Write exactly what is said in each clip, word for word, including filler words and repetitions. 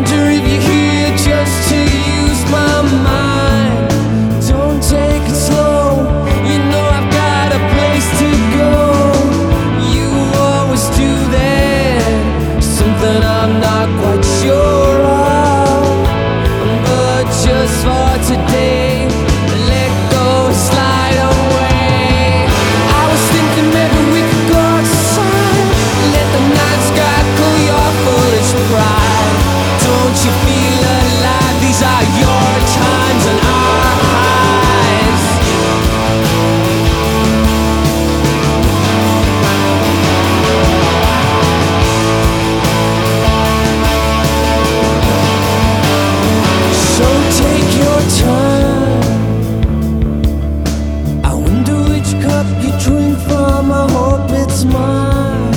wonder if you're here just to use my mind. Don't take it slow, you know I've got a place to go. You always do that, something I'm not quite sure of. But just for today, let go, slide away. I was thinking maybe we could go outside, let the night sky cool your foolish pride. Don't you feel alive? These are your times and our highs. So take your time. I wonder which cup you drink from. I hope it's mine,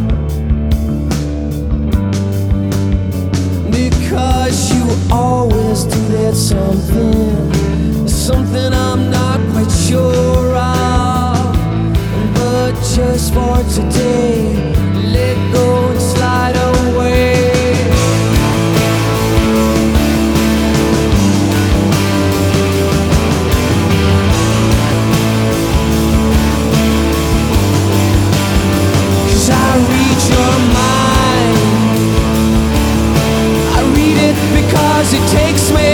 because you always do that something, something I'm not quite sure of. But just for today, let go and slide away. Cause I read your mind, I read it because it takes me